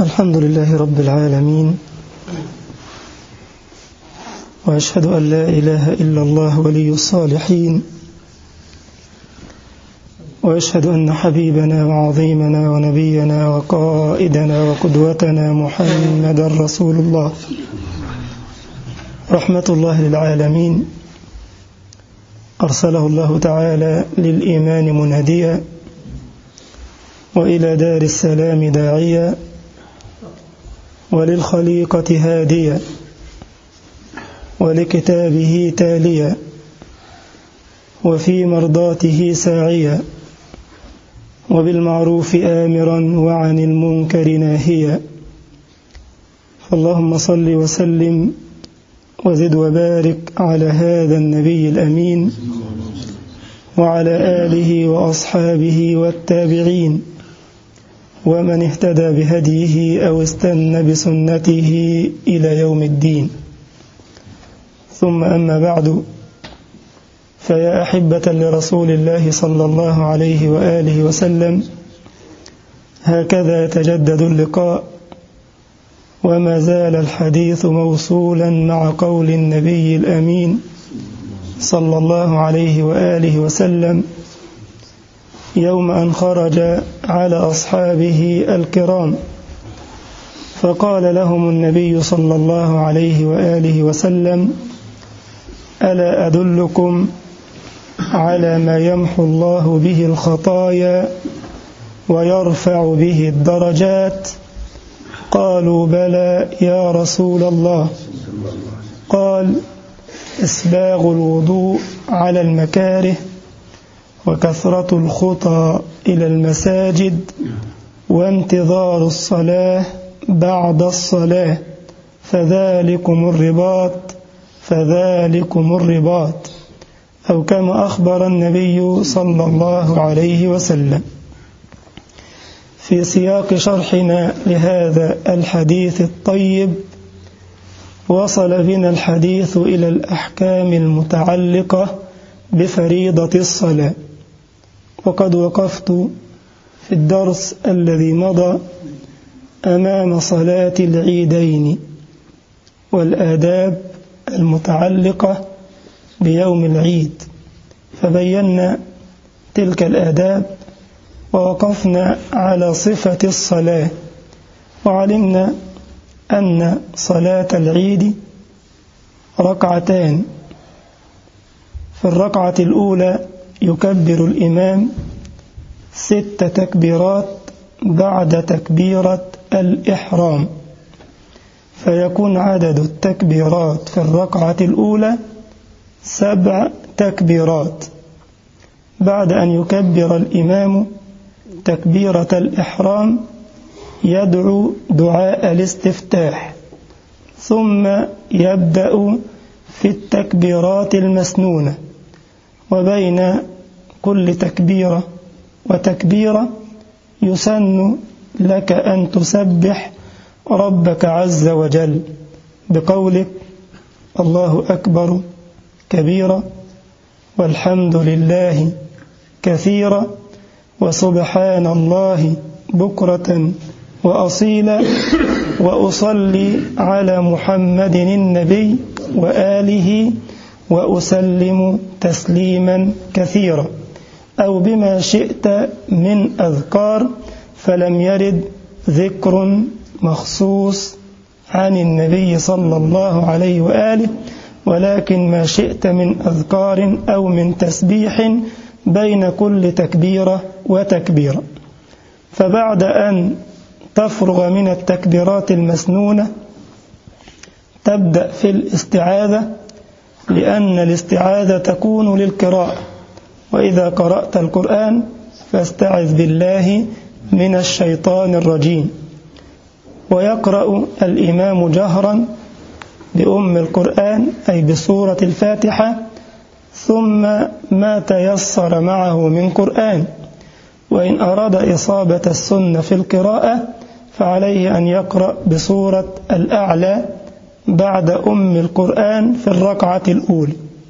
الحمد لله رب العالمين، وأشهد أن لا إله إلا الله ولي الصالحين، وأشهد أن حبيبنا وعظيمنا ونبينا وقائدنا وقدوتنا محمد رسول الله رحمة الله للعالمين، أرسله الله تعالى للإيمان مناديا وإلى دار السلام داعيا وللخليقة هاديا ولكتابه تاليا وفي مرضاته ساعيا وبالمعروف آمرا وعن المنكر ناهيا. فاللهم صل وسلم وزد وبارك على هذا النبي الأمين وعلى آله وأصحابه والتابعين ومن اهتدى بهديه أو استنى بسنته إلى يوم الدين. ثم أما بعد، فيا أحبة لرسول الله صلى الله عليه وآله وسلم، هكذا يتجدد اللقاء وما زال الحديث موصولا مع قول النبي الأمين صلى الله عليه وآله وسلم يوم أن خرج على أصحابه الكرام، فقال لهم النبي صلى الله عليه وآله وسلم: ألا أدلكم على ما يمحو الله به الخطايا ويرفع به الدرجات؟ قالوا: بلى يا رسول الله. قال: إسباغ الوضوء على المكاره، وكثرة الخطى إلى المساجد، وانتظار الصلاة بعد الصلاة، فذلكم الرباط، أو كما أخبر النبي صلى الله عليه وسلم. في سياق شرحنا لهذا الحديث الطيب، وصل بنا الحديث إلى الأحكام المتعلقة بفريضة الصلاة، وقد وقفت في الدرس الذي مضى أمام صلاة العيدين والآداب المتعلقة بيوم العيد، فبينا تلك الآداب ووقفنا على صفة الصلاة، وعلمنا أن صلاة العيد ركعتان. في الركعة الأولى يكبر الإمام 6 تكبيرات بعد تكبيرة الإحرام، فيكون عدد التكبيرات في الركعة الأولى 7 تكبيرات. بعد أن يكبر الإمام تكبيرة الإحرام يدعو دعاء الاستفتاح، ثم يبدأ في التكبيرات المسنونة، وبين كل تكبيرة وتكبيرة يسن لك أن تسبح ربك عز وجل بقولك: الله أكبر كبيرا، والحمد لله كثيرا، وسبحان الله بكرة وأصيلا، وأصلي على محمد النبي وآله وأسلم تسليما كثيرا، أو بما شئت من أذكار، فلم يرد ذكر مخصوص عن النبي صلى الله عليه وآله، ولكن ما شئت من أذكار أو من تسبيح بين كل تكبيرة وتكبيرة. فبعد أن تفرغ من التكبيرات المسنونة تبدأ في الاستعاذة، لأن الاستعاذة تكون للقراءة، وإذا قرأت القرآن فاستعذ بالله من الشيطان الرجيم. ويقرأ الإمام جهرا بأم القرآن أي بسورة الفاتحة، ثم ما تيسر معه من قرآن. وإن أراد إصابة السنة في القراءة فعليه أن يقرأ بسورة الأعلى بعد أم القرآن في الركعة الأولى.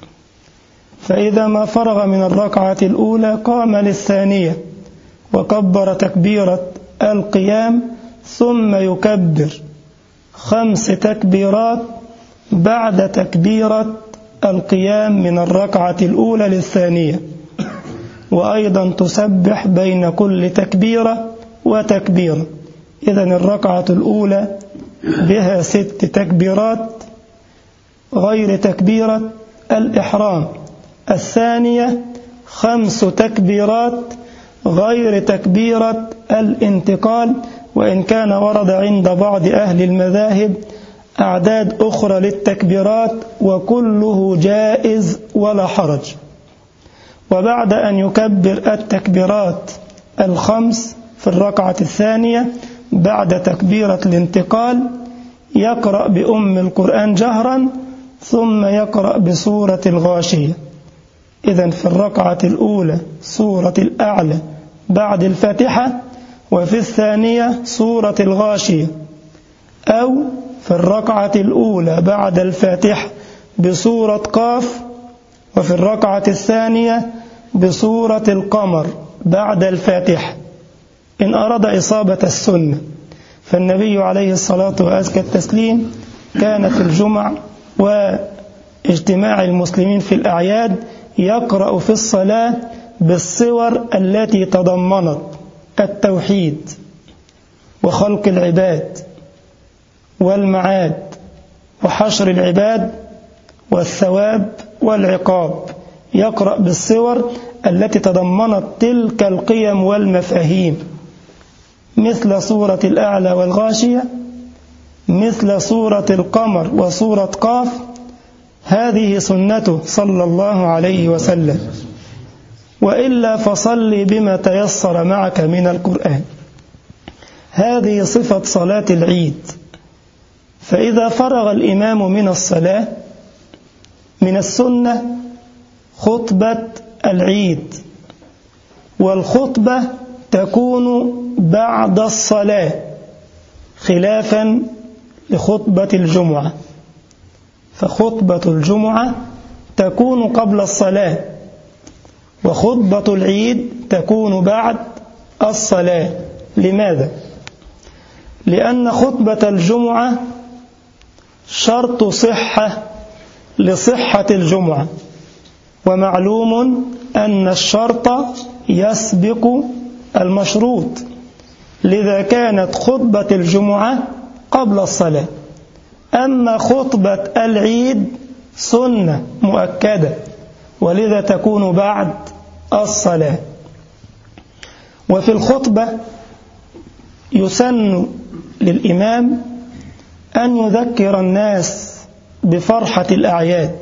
فإذا ما فرغ من الركعة الأولى قام للثانية وكبر تكبيرة القيام، ثم يكبر 5 تكبيرات بعد تكبيرة القيام من الركعة الأولى للثانية، وأيضا تسبح بين كل تكبيرة وتكبيرة. إذن الركعة الأولى بها 6 تكبيرات غير تكبيرة الإحرام، الثانية 5 تكبيرات غير تكبيرة الانتقال، وإن كان ورد عند بعض أهل المذاهب أعداد أخرى للتكبيرات وكله جائز ولا حرج. وبعد أن يكبر التكبيرات 5 في الركعة الثانية بعد تكبيرة الانتقال يقرأ بأم القرآن جهرا، ثم يقرأ بسورة الغاشية. إذن في الركعة الأولى سورة الأعلى بعد الفاتحة، وفي الثانية سورة الغاشية، أو في الركعة الأولى بعد الفاتحة بسورة قاف، وفي الركعة الثانية بسورة القمر بعد الفاتحة إن أراد إصابة السنة. فالنبي عليه الصلاة وأزكى التسليم كان في الجمع واجتماع المسلمين في الأعياد يقرأ في الصلاة بالصور التي تضمنت التوحيد وخلق العباد والمعاد وحشر العباد والثواب والعقاب، يقرأ بالصور التي تضمنت تلك القيم والمفاهيم، مثل سورة الأعلى والغاشية، مثل سورة القمر وسورة قاف. هذه سنته صلى الله عليه وسلم. وإلا فصل بما تيسر معك من القرآن. هذه صفة صلاة العيد. فإذا فرغ الإمام من الصلاة من السنة خطبة العيد، والخطبة تكون بعد الصلاة خلافا لخطبة الجمعة، فخطبة الجمعة تكون قبل الصلاة، وخطبة العيد تكون بعد الصلاة. لماذا؟ لأن خطبة الجمعة شرط صحة لصحة الجمعة، ومعلوم أن الشرط يسبق المشروط، لذا كانت خطبة الجمعة قبل الصلاة. أما خطبة العيد سنة مؤكدة، ولذا تكون بعد الصلاة. وفي الخطبة يسن للإمام أن يذكر الناس بفرحة الأعياد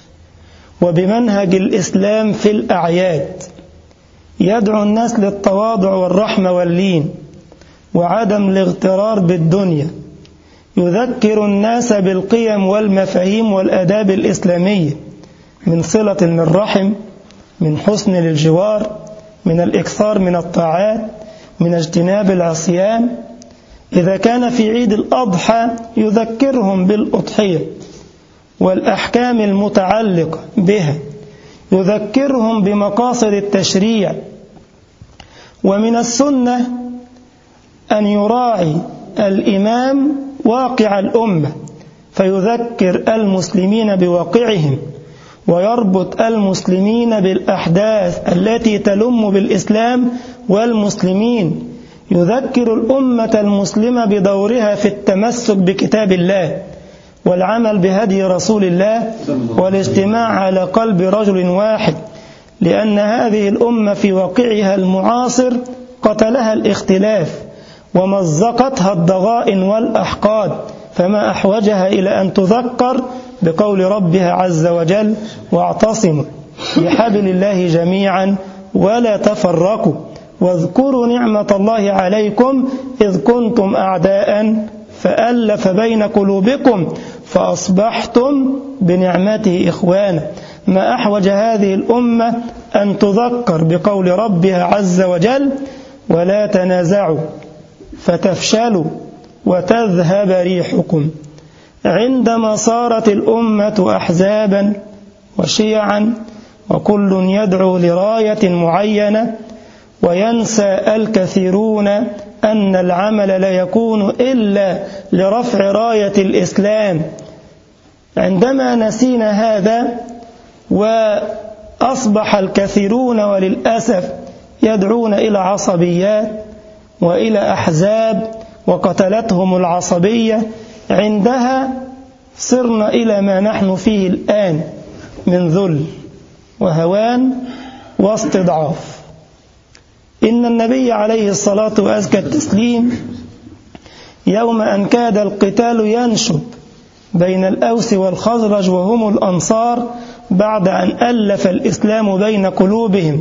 وبمنهج الإسلام في الأعياد، يدعو الناس للتواضع والرحمة واللين وعدم الاغترار بالدنيا، يذكر الناس بالقيم والمفاهيم والآداب الإسلامية، من صلة للرحم، من حسن للجوار، من الإكثار من الطاعات، من اجتناب العصيان. إذا كان في عيد الأضحى يذكرهم بالأضحية والأحكام المتعلقة بها، يذكرهم بمقاصد التشريع. ومن السنة أن يراعي الإمام واقع الأمة فيذكر المسلمين بواقعهم، ويربط المسلمين بالأحداث التي تلم بالإسلام والمسلمين، يذكر الأمة المسلمة بدورها في التمسك بكتاب الله والعمل بهدي رسول الله والاجتماع على قلب رجل واحد، لأن هذه الأمة في واقعها المعاصر قتلها الاختلاف ومزقتها الضغائن والأحقاد، فما أحوجها إلى أن تذكر بقول ربها عز وجل: واعتصموا بحبل الله جميعا ولا تفرقوا واذكروا نعمة الله عليكم إذ كنتم أعداء فألف بين قلوبكم فأصبحتم بنعمته إخوانا. ما أحوج هذه الأمة أن تذكر بقول ربها عز وجل: ولا تنازعوا فتفشلوا وتذهب ريحكم. عندما صارت الأمة أحزابا وشيعا وكل يدعو لراية معينة، وينسى الكثيرون أن العمل لا يكون إلا لرفع راية الإسلام. عندما نسينا هذا وأصبح الكثيرون وللأسف يدعون إلى عصبيات وإلى أحزاب وقتلتهم العصبية، عندها صرنا إلى ما نحن فيه الآن من ذل وهوان واستضعاف. إن النبي عليه الصلاة وأزكى التسليم يوم أن كاد القتال ينشب بين الأوس والخزرج وهم الأنصار بعد أن ألف الإسلام بين قلوبهم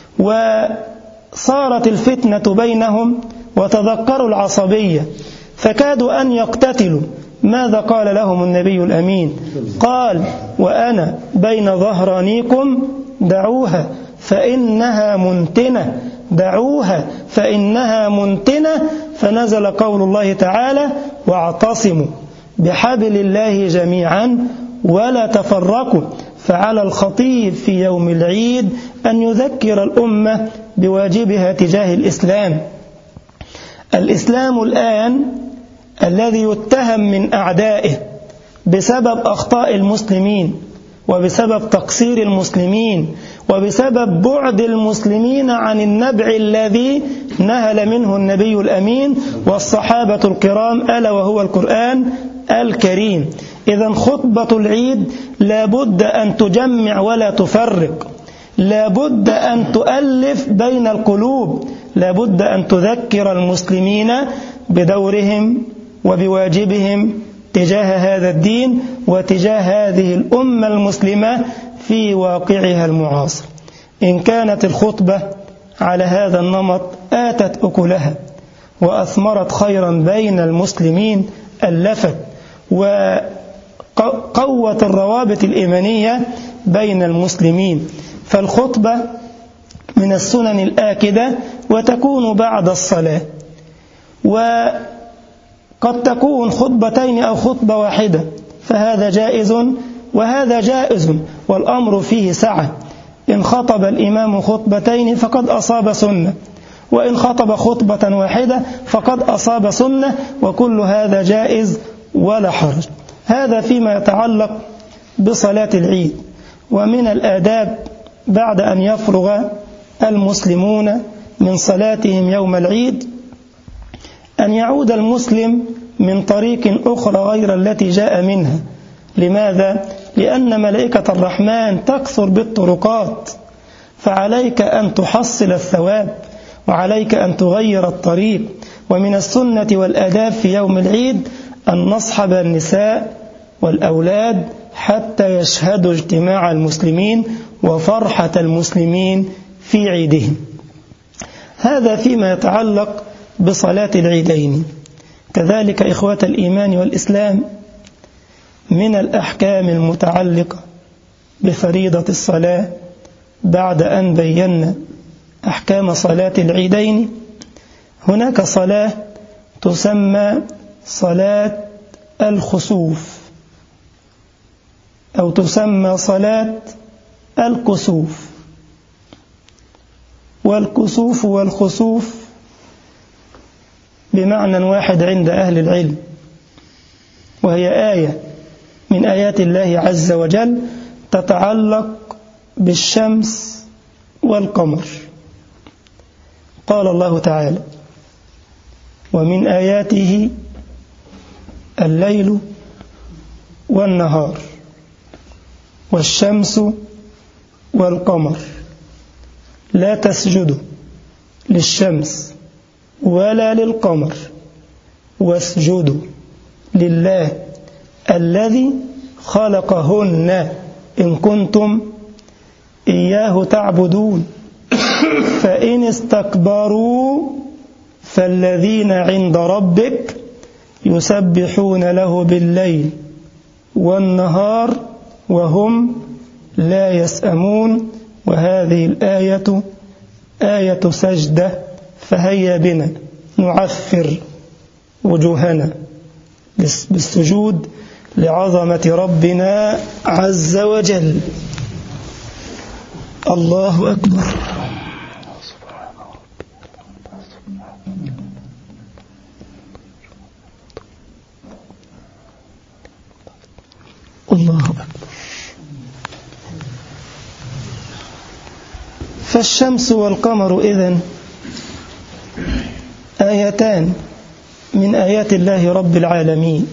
وصارت الفتنة بينهم وتذكروا العصبية فكادوا أن يقتتلوا، ماذا قال لهم النبي الأمين؟ قال: وأنا بين ظهرانيكم دعوها فإنها منتنة، دعوها فإنها منتنة. فنزل قول الله تعالى: واعتصموا بحبل الله جميعا ولا تفرقوا. فعلى الخطيب في يوم العيد أن يذكر الأمة بواجبها تجاه الإسلام. الإسلام الآن الذي يتهم من أعدائه بسبب أخطاء المسلمين وبسبب تقصير المسلمين وبسبب بعد المسلمين عن النبع الذي نهل منه النبي الأمين والصحابة الكرام، ألا وهو القرآن الكريم. إذن خطبة العيد لابد أن تجمع ولا تفرق، لابد أن تؤلف بين القلوب، لابد أن تذكر المسلمين بدورهم وبواجبهم تجاه هذا الدين وتجاه هذه الأمة المسلمة في واقعها المعاصر. إن كانت الخطبة على هذا النمط آتت أكلها وأثمرت خيرا بين المسلمين، ألفت وقوت الروابط الإيمانية بين المسلمين. فالخطبة من السنن الآكدة وتكون بعد الصلاة، وقد تكون خطبتين أو خطبة واحدة، فهذا جائز وهذا جائز والأمر فيه سعة. إن خطب الإمام خطبتين فقد أصاب سنة، وإن خطب خطبة واحدة فقد أصاب سنة، وكل هذا جائز ولا حرج. هذا فيما يتعلق بصلاة العيد. ومن الآداب بعد أن يفرغ المسلمون من صلاتهم يوم العيد أن يعود المسلم من طريق أخرى غير التي جاء منها. لماذا؟ لأن ملائكة الرحمن تكثر بالطرقات، فعليك أن تحصل الثواب وعليك أن تغير الطريق. ومن السنة والآداب في يوم العيد أن نصحب النساء والأولاد حتى يشهدوا اجتماع المسلمين وفرحة المسلمين في عيدهم. هذا فيما يتعلق بصلاة العيدين. كذلك إخوة الإيمان والإسلام من الأحكام المتعلقة بفريضة الصلاة بعد أن بينا أحكام صلاة العيدين، هناك صلاة تسمى صلاة الخسوف أو تسمى صلاة الكسوف. والكسوف والخسوف بمعنى واحد عند أهل العلم، وهي آية من آيات الله عز وجل تتعلق بالشمس والقمر. قال الله تعالى: ومن آياته الليل والنهار والشمس والقمر لا تسجدوا للشمس ولا للقمر واسجدوا لله الذي خلقهن إن كنتم إياه تعبدون فإن استكبروا فالذين عند ربك يسبحون له بالليل والنهار وهم لا يسأمون. وهذه الآية آية سجدة، فهيا بنا نعفر وجوهنا بالسجود لعظمة ربنا عز وجل. الله أكبر. الله أكبر. فالشمس والقمر إذن آيتان من آيات الله رب العالمين،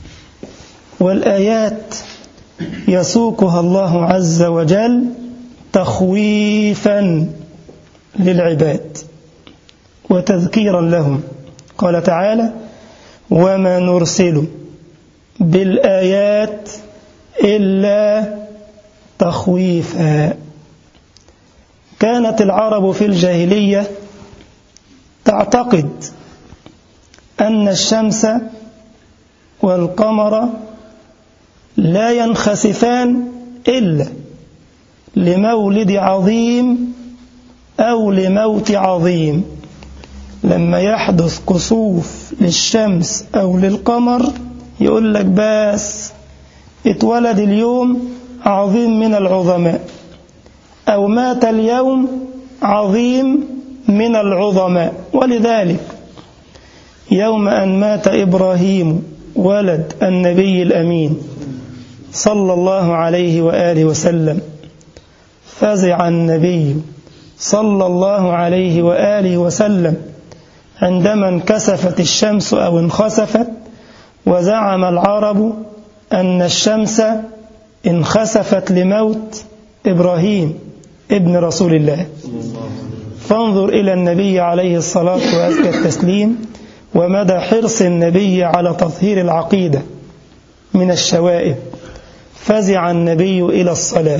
والآيات يسوقها الله عز وجل تخويفا للعباد وتذكيرا لهم. قال تعالى: وما نرسل بالآيات إلا تخويفا. كانت العرب في الجاهلية تعتقد أن الشمس والقمر لا ينخسفان إلا لمولد عظيم أو لموت عظيم. لما يحدث كسوف للشمس أو للقمر يقول لك بس اتولد اليوم عظيم من العظماء، أو مات اليوم عظيم من العظماء. ولذلك يوم أن مات إبراهيم ولد النبي الأمين صلى الله عليه وآله وسلم، فزع النبي صلى الله عليه وآله وسلم عندما انكسفت الشمس أو انخسفت، وزعم العرب أن الشمس انخسفت لموت إبراهيم ابن رسول الله. فانظر إلى النبي عليه الصلاة وأزكى التسليم ومدى حرص النبي على تطهير العقيدة من الشوائب. فزع النبي إلى الصلاة،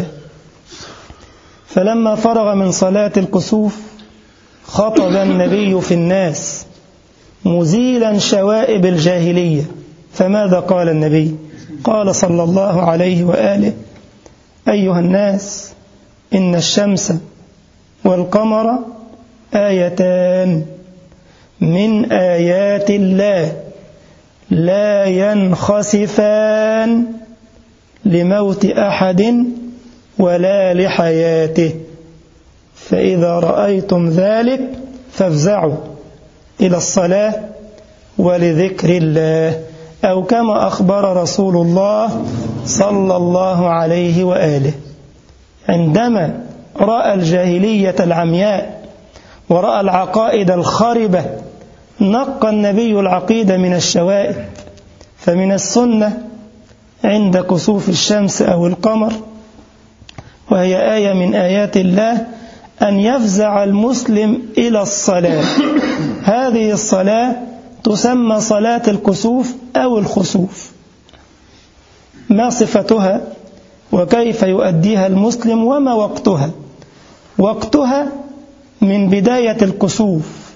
فلما فرغ من صلاة الكسوف خطب النبي في الناس مزيلا شوائب الجاهلية. فماذا قال النبي؟ قال صلى الله عليه وآله: أيها الناس، إن الشمس والقمر آيتان من آيات الله لا ينخسفان لموت أحد ولا لحياته، فإذا رأيتم ذلك فافزعوا إلى الصلاة ولذكر الله، أو كما أخبر رسول الله صلى الله عليه وآله. عندما رأى الجاهلية العمياء ورأى العقائد الخربة نقى النبي العقيدة من الشوائب. فمن السنة عند كسوف الشمس أو القمر، وهي آية من آيات الله، أن يفزع المسلم إلى الصلاة. هذه الصلاة تسمى صلاة الكسوف أو الخسوف. ما صفتها وكيف يؤديها المسلم وما وقتها؟ وقتها من بداية الكسوف،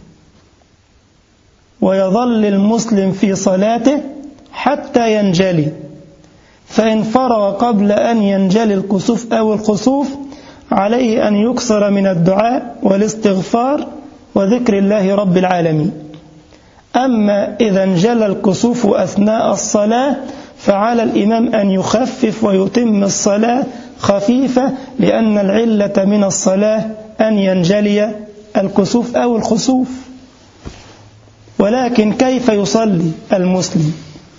ويظل المسلم في صلاته حتى ينجلي. فإن فرغ قبل أن ينجلي الكسوف أو الخسوف عليه أن يكثر من الدعاء والاستغفار وذكر الله رب العالمين. أما إذا انجلى الكسوف أثناء الصلاة فعلى الإمام أن يخفف ويتم الصلاة خفيفة، لأن العلة من الصلاة أن ينجلي الكسوف أو الخسوف. ولكن كيف يصلي المسلم؟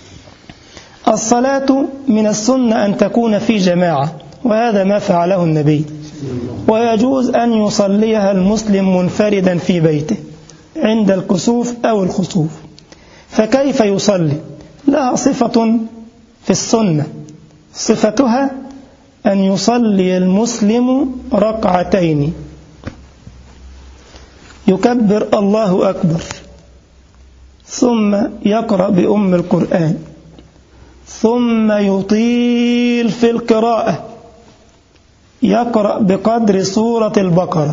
الصلاة من السنة أن تكون في جماعة، وهذا ما فعله النبي، ويجوز أن يصليها المسلم منفردا في بيته عند الكسوف أو الخسوف. فكيف يصلي؟ لها صفة في السنة، صفتها أن يصلي المسلم ركعتين، يكبر الله أكبر، ثم يقرأ بأم القرآن، ثم يطيل في القراءة، يقرأ بقدر سورة البقرة.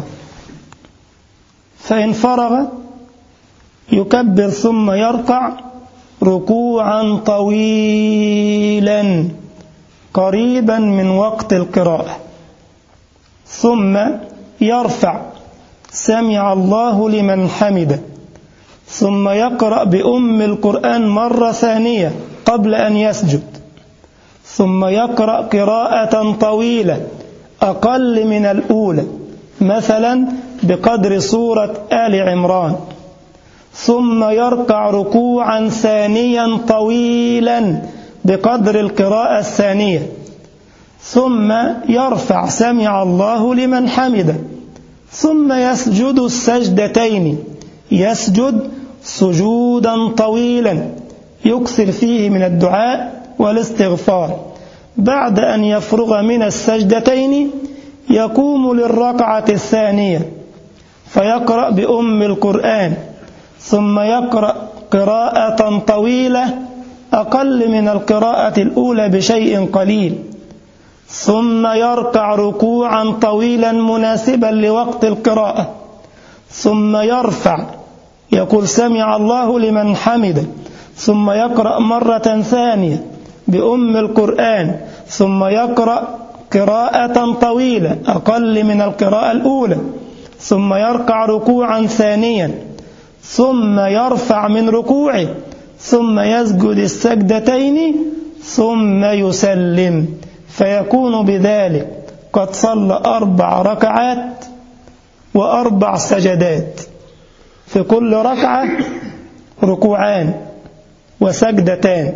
فإن فرغ يكبر ثم يركع ركوعا طويلا قريبا من وقت القراءة، ثم يرفع سمع الله لمن حمده، ثم يقرأ بأم القرآن مرة ثانية قبل أن يسجد، ثم يقرأ قراءة طويلة أقل من الأولى، مثلا بقدر سورة آل عمران، ثم يركع ركوعا ثانيا طويلا بقدر القراءة الثانية، ثم يرفع سمع الله لمن حمده، ثم يسجد السجدتين، يسجد سجودا طويلا يكثر فيه من الدعاء والاستغفار. بعد أن يفرغ من السجدتين يقوم للركعة الثانية فيقرأ بأم القرآن، ثم يقرأ قراءة طويلة أقل من القراءة الأولى بشيء قليل، ثم يركع ركوعا طويلا مناسبا لوقت القراءة، ثم يرفع يقول سمع الله لمن حمده، ثم يقرأ مرة ثانية بأم القرآن، ثم يقرأ قراءة طويلة أقل من القراءة الأولى، ثم يركع ركوعا ثانيا، ثم يرفع من ركوعه، ثم يسجد السجدتين، ثم يسلم، فيكون بذلك قد صلى 4 ركعات و4 سجدات، في كل ركعة ركوعان وسجدتان.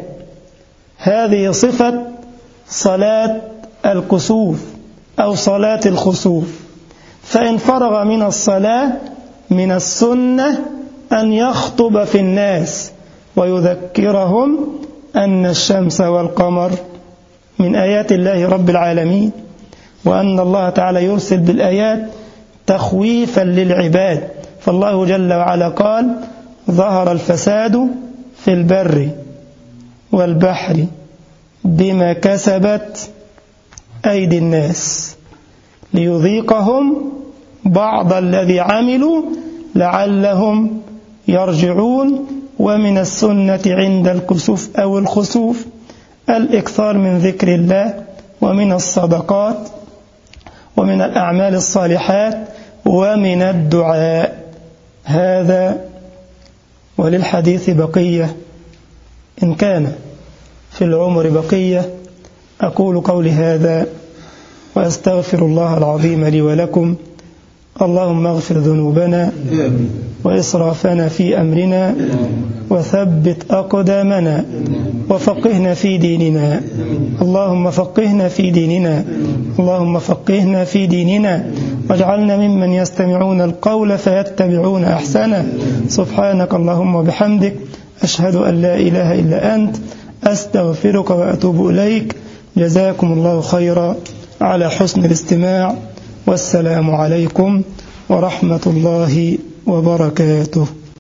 هذه صفة صلاة الكسوف أو صلاة الخسوف. فإن فرغ من الصلاة من السنة أن يخطب في الناس ويذكرهم أن الشمس والقمر من آيات الله رب العالمين، وأن الله تعالى يرسل بالآيات تخويفا للعباد. فالله جل وعلا قال: ظهر الفساد في البر والبحر بما كسبت أيدي الناس ليذيقهم بعض الذي عملوا لعلهم يرجعون. ومن السنة عند الكسوف أو الخسوف الإكثار من ذكر الله ومن الصدقات ومن الأعمال الصالحات ومن الدعاء. هذا وللحديث بقية إن كان في العمر بقية. أقول قولي هذا وأستغفر الله العظيم لي ولكم. اللهم اغفر ذنوبنا وإسرافنا في أمرنا وثبت أقدامنا وفقهنا في ديننا. اللهم فقهنا في ديننا، اللهم فقهنا في ديننا، واجعلنا ممن يستمعون القول فيتبعون أحسنه. سبحانك اللهم وبحمدك، أشهد أن لا إله إلا أنت، أستغفرك وأتوب إليك. جزاكم الله خيرا على حسن الاستماع، والسلام عليكم ورحمة الله وبركاته.